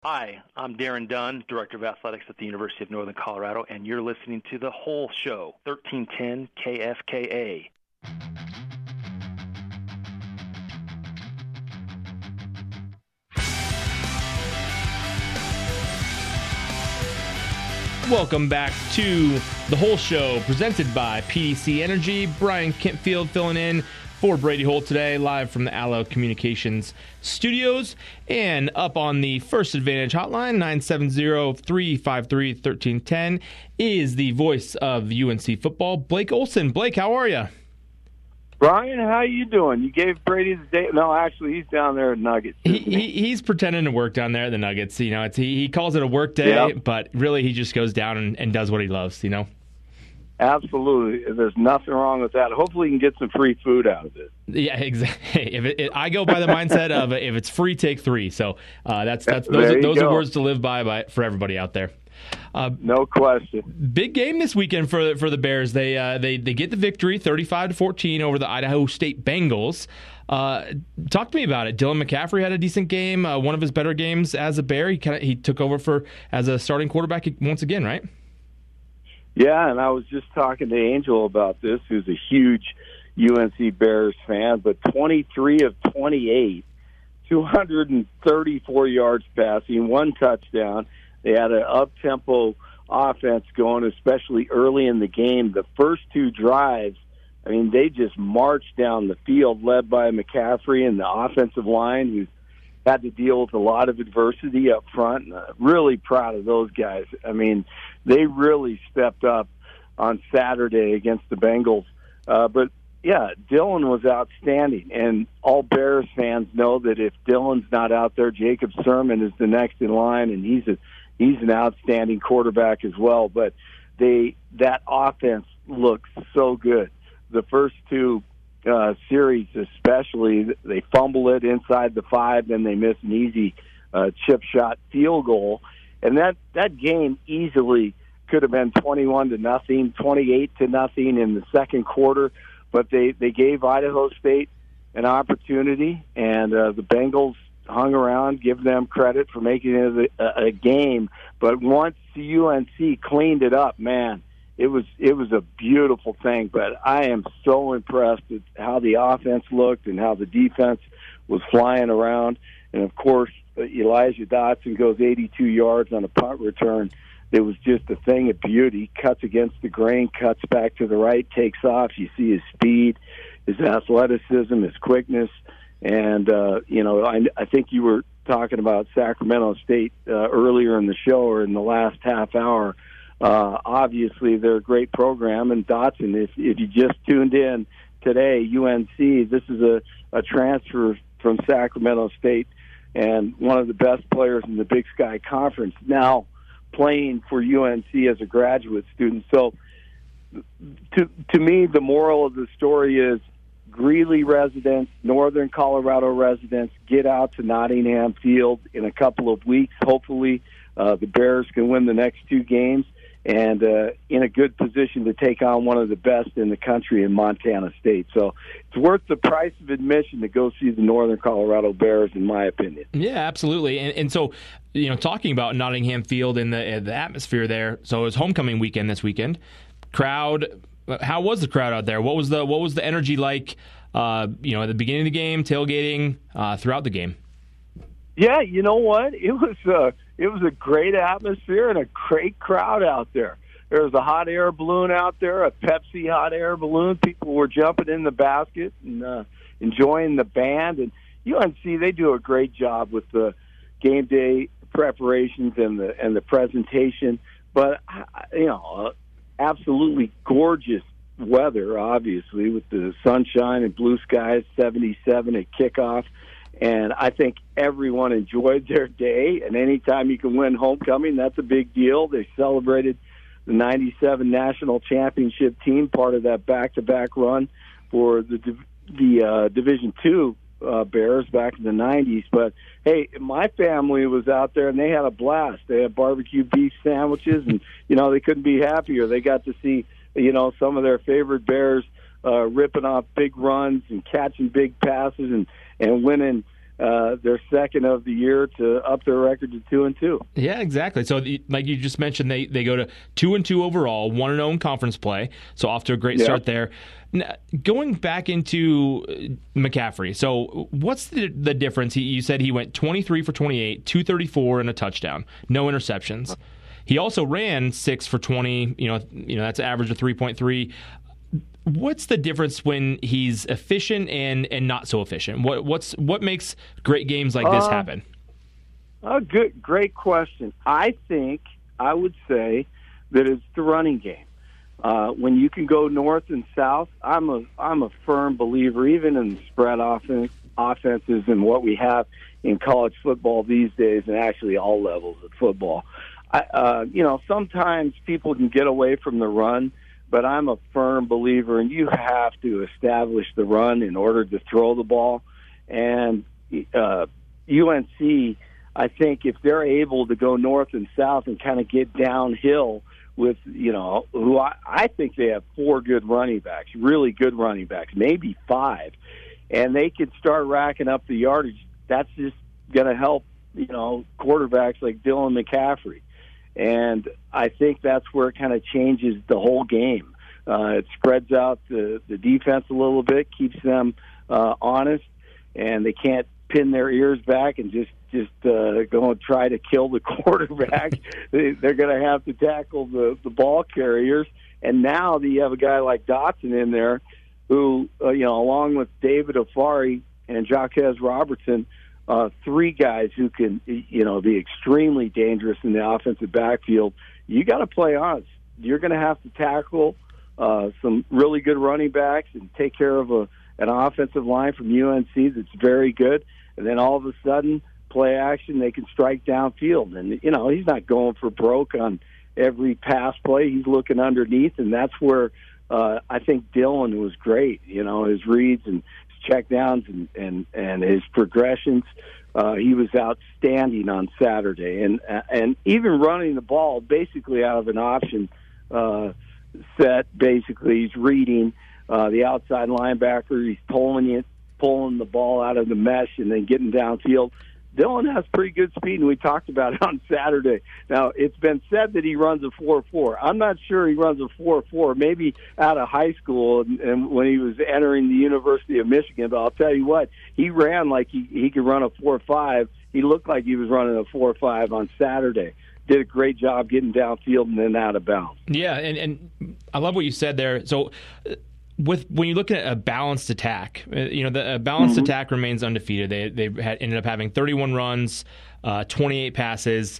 Hi, I'm Darren Dunn, Director of Athletics at the University of Northern Colorado, and you're listening to The Whole Show, 1310 KFKA. Welcome back to The Whole Show, presented by PDC Energy. Brian Kentfield filling in for Brady Holt today, live from the Allo Communications studios. And up on the First Advantage hotline, 970-353-1310, is the voice of UNC football, Blake Olson. Blake, how are you? Brian, how you doing? You gave Brady the day. No, actually, he's down there at Nuggets. He's pretending to work down there at the Nuggets. You know, he calls it a work day, but really he just goes down and does what he loves, you know? Absolutely. There's nothing wrong with that. Hopefully you can get some free food out of it. Yeah, exactly. I go by the mindset of if it's free, take three. So those are words to live by for everybody out there. No question. Big game this weekend for the Bears. They get the victory, 35-14 over the Idaho State Bengals. Talk to me about it. Dylan McCaffrey had a decent game, one of his better games as a Bear. He took over as a starting quarterback once again, right? Yeah, and I was just talking to Angel about this, who's a huge UNC Bears fan, but 23 of 28, 234 yards passing, one touchdown. They had an up-tempo offense going, especially early in the game. The first two drives, I mean, they just marched down the field, led by McCaffrey and the offensive line, who's had to deal with a lot of adversity up front. Really proud of those guys. I mean, they really stepped up on Saturday against the Bengals. But, yeah, Dylan was outstanding. And all Bears fans know that if Dylan's not out there, Jacob Sirmon is the next in line, and he's an outstanding quarterback as well. But that offense looks so good. The first two series especially, they fumble it inside the 5, then they miss an easy chip shot field goal. And that game easily could have been 21-0, 28-0 in the second quarter, but they gave Idaho State an opportunity, and the Bengals hung around, give them credit for making it a game. But once UNC cleaned it up, man, it was a beautiful thing. But I am so impressed with how the offense looked and how the defense was flying around. And, of course, Elijah Dotson goes 82 yards on a punt return. It was just a thing of beauty. Cuts against the grain, cuts back to the right, takes off. You see his speed, his athleticism, his quickness. And, I think you were talking about Sacramento State earlier in the show or in the last half hour. Obviously, they're a great program. And Dotson, if you just tuned in today, UNC, this is a transfer from Sacramento State and one of the best players in the Big Sky Conference, now playing for UNC as a graduate student. So to me, the moral of the story is Greeley residents, Northern Colorado residents, get out to Nottingham Field in a couple of weeks. Hopefully the Bears can win the next two games and in a good position to take on one of the best in the country in Montana State. So it's worth the price of admission to go see the Northern Colorado Bears, in my opinion. Yeah, absolutely. And so, talking about Nottingham Field and the atmosphere there, so it was homecoming weekend this weekend. Crowd, how was the crowd out there? What was the energy like, at the beginning of the game, tailgating, throughout the game? Yeah, you know what? It was a great atmosphere and a great crowd out there. There was a hot air balloon out there, a Pepsi hot air balloon. People were jumping in the basket and enjoying the band. And UNC, they do a great job with the game day preparations and the presentation. But absolutely gorgeous weather, obviously, with the sunshine and blue skies, 77 at kickoff. And I think everyone enjoyed their day. And anytime you can win homecoming, that's a big deal. They celebrated the 97 national championship team, part of that back-to-back run for the Division II Bears back in the 90s. But, hey, my family was out there, and they had a blast. They had barbecue beef sandwiches, and, they couldn't be happier. They got to see, some of their favorite Bears ripping off big runs and catching big passes and winning their second of the year to up their record to 2-2. Yeah, exactly. So, like you just mentioned, they go to 2-2 overall, 1-0 in conference play. So off to a great start there. Now, going back into McCaffrey, so what's the difference? You said he went 23 for 28, 234 and a touchdown, no interceptions. He also ran 6 for 20. That's an average of 3.3. What's the difference when he's efficient and not so efficient? What makes great games like this happen? Great question. I would say that it's the running game. When you can go north and south, I'm a firm believer, even in the spread offenses and what we have in college football these days, and actually all levels of football. Sometimes people can get away from the run, but I'm a firm believer, and you have to establish the run in order to throw the ball. And UNC, I think, if they're able to go north and south and kind of get downhill with, who I think they have 4 good running backs, really good running backs, maybe 5, and they could start racking up the yardage, that's just going to help, quarterbacks like Dylan McCaffrey. And I think that's where it kind of changes the whole game. It spreads out the defense a little bit, keeps them honest, and they can't pin their ears back and just go and try to kill the quarterback. They're going to have to tackle the ball carriers. And now that you have a guy like Dotson in there who, along with David Afari and Jaquez Robertson, 3 guys who can, be extremely dangerous in the offensive backfield. You got to play honest. You're going to have to tackle some really good running backs and take care of an offensive line from UNC that's very good. And then all of a sudden, play action, they can strike downfield. And, he's not going for broke on every pass play. He's looking underneath, and that's where I think Dylan was great. His reads and checkdowns and his progressions. He was outstanding on Saturday, and even running the ball basically out of an option set. Basically, he's reading the outside linebacker. He's pulling the ball out of the mesh, and then getting downfield. Dylan has pretty good speed, and we talked about it on Saturday. Now, it's been said that he runs a 4.4. I'm not sure he runs a 4.4, maybe out of high school and when he was entering the University of Michigan. But I'll tell you what, he ran like he could run a 4.5. He looked like he was running a 4.5 on Saturday. Did a great job getting downfield and then out of bounds. Yeah, and I love what you said there. So when you look at a balanced attack, the balanced attack remains undefeated. They ended up having 31 runs, 28 passes,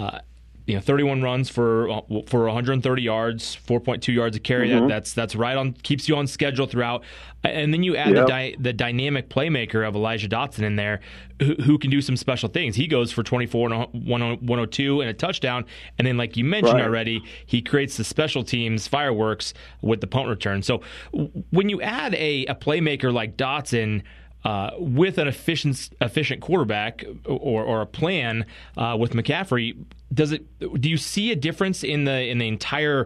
31 runs for 130 yards, 4.2 yards a carry. That's right on, keeps you on schedule throughout. And then you add the dynamic playmaker of Elijah Dotson in there, who can do some special things. He goes for 24 and 102 and a touchdown. And then, like you mentioned already, he creates the special teams fireworks with the punt return. So when you add a playmaker like Dotson with an efficient quarterback or a plan with McCaffrey, do you see a difference in the entire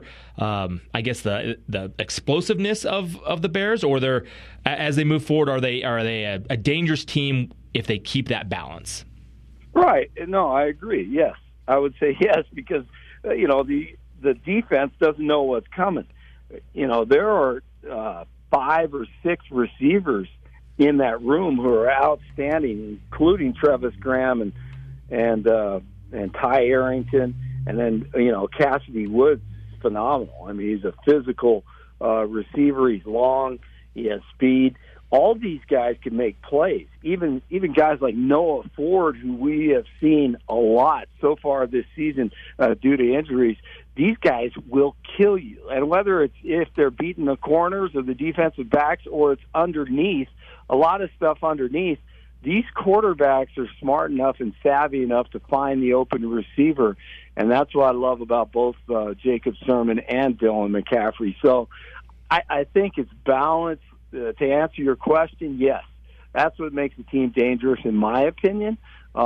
the explosiveness of the Bears, or as they move forward, are they a dangerous team if they keep that balance? Right. No, I agree. Yes, I would say yes, because the defense doesn't know what's coming. There are 5 or 6 receivers in that room who are outstanding, including Travis Graham and Ty Arrington, and then Cassidy Woods, phenomenal. I mean, he's a physical receiver. He's long. He has speed. All these guys can make plays. Even guys like Noah Ford, who we have seen a lot so far this season due to injuries. These guys will kill you, and whether it's if they're beating the corners of the defensive backs or it's underneath, a lot of stuff underneath, these quarterbacks are smart enough and savvy enough to find the open receiver, and that's what I love about both Jacob Sirmon and Dylan McCaffrey. So I think it's balanced. To answer your question, yes, that's what makes the team dangerous, in my opinion.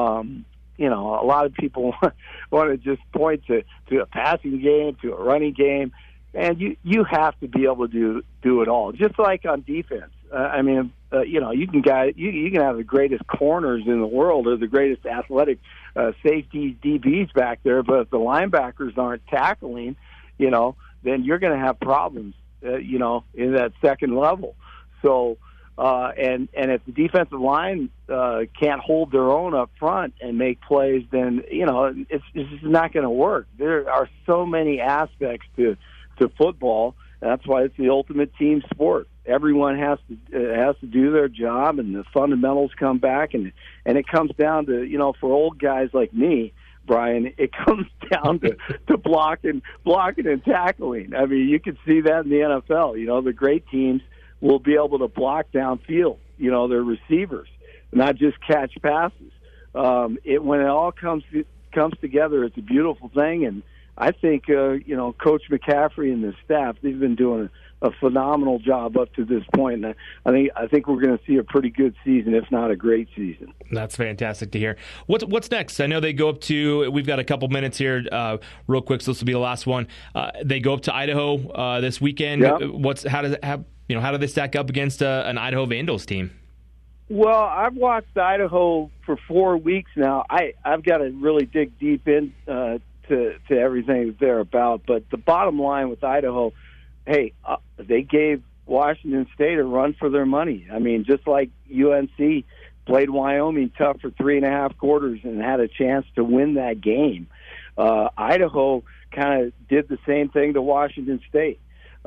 A lot of people want to just point to a passing game, to a running game, and you have to be able to do it all. Just like on defense, You can have the greatest corners in the world or the greatest athletic safeties, DBs back there, but if the linebackers aren't tackling, then you're going to have problems, in that second level. So, and if the defensive line can't hold their own up front and make plays, then it's just not going to work. There are so many aspects to football. That's why it's the ultimate team sport. Everyone has to do their job, and the fundamentals come back, and it comes down to for old guys like me, Brian, it comes down to blocking and tackling. I mean, you can see that in the NFL. The great teams will be able to block downfield. Their receivers, not just catch passes. When it all comes together, it's a beautiful thing, and I think Coach McCaffrey and the staff, they've been doing a phenomenal job up to this point, and I think we're going to see a pretty good season, if not a great season. That's fantastic to hear. What's next? I know they go up to. We've got a couple minutes here, real quick. So this will be the last one. They go up to Idaho this weekend. Yep. How do they stack up against an Idaho Vandals team? Well, I've watched Idaho for 4 weeks now. I've got to really dig deep in to everything that they're about. But the bottom line with Idaho, they gave Washington State a run for their money. I mean, just like UNC played Wyoming tough for 3.5 quarters and had a chance to win that game. Idaho kind of did the same thing to Washington State.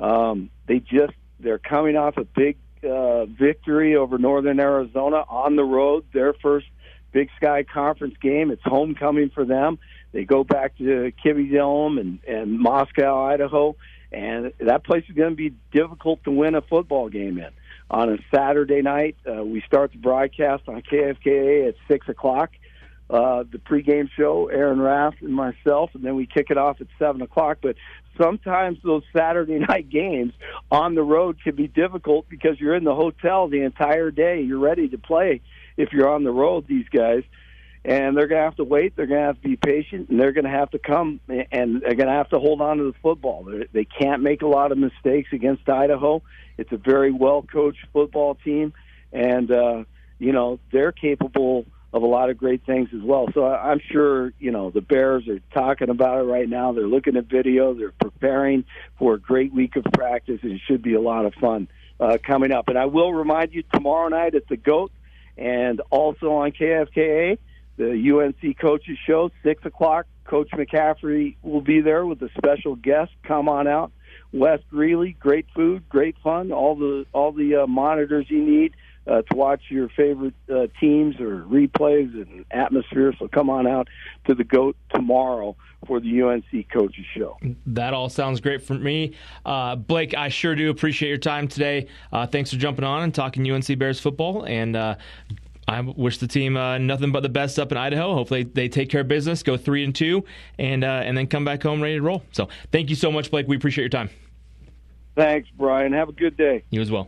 They're coming off a big victory over Northern Arizona on the road, their first Big Sky Conference game. It's homecoming for them. They go back to Kibbe Dome and Moscow, Idaho, and that place is going to be difficult to win a football game in. On a Saturday night, we start the broadcast on KFKA at 6 o'clock, the pregame show, Aaron Raft and myself, and then we kick it off at 7 o'clock. But sometimes those Saturday night games on the road can be difficult because you're in the hotel the entire day. You're ready to play if you're on the road, these guys. And they're going to have to wait. They're going to have to be patient, and they're going to have to come, and they're going to have to hold on to the football. They can't make a lot of mistakes against Idaho. It's a very well-coached football team, and, they're capable of a lot of great things as well. So I'm sure, the Bears are talking about it right now. They're looking at video. They're preparing for a great week of practice, and it should be a lot of fun coming up. And I will remind you, tomorrow night at the GOAT and also on KFKA, the UNC Coaches Show, 6 o'clock. Coach McCaffrey will be there with a special guest. Come on out. Wes Greeley, great food, great fun, all the monitors you need to watch your favorite teams or replays and atmosphere. So come on out to the GOAT tomorrow for the UNC Coaches Show. That all sounds great for me. Blake, I sure do appreciate your time today. Thanks for jumping on and talking UNC Bears football, and I wish the team nothing but the best up in Idaho. Hopefully they take care of business, go 3-2, and then come back home ready to roll. So thank you so much, Blake. We appreciate your time. Thanks, Brian. Have a good day. You as well.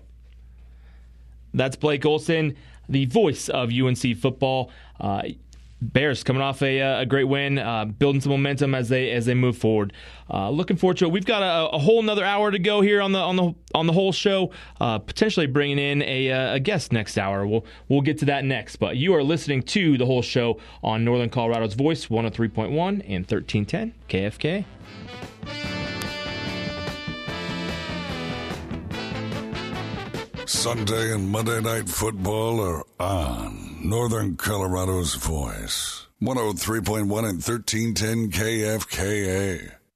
That's Blake Olson, the voice of UNC football. Bears coming off a great win, building some momentum as they move forward. Looking forward to it. We've got a whole another hour to go here on the whole show. Potentially bringing in a guest next hour. We'll get to that next. But you are listening to the whole show on Northern Colorado's Voice, 103.1 and 1310 KFK. Sunday and Monday Night Football are on Northern Colorado's Voice, 103.1 and 1310 KFKA.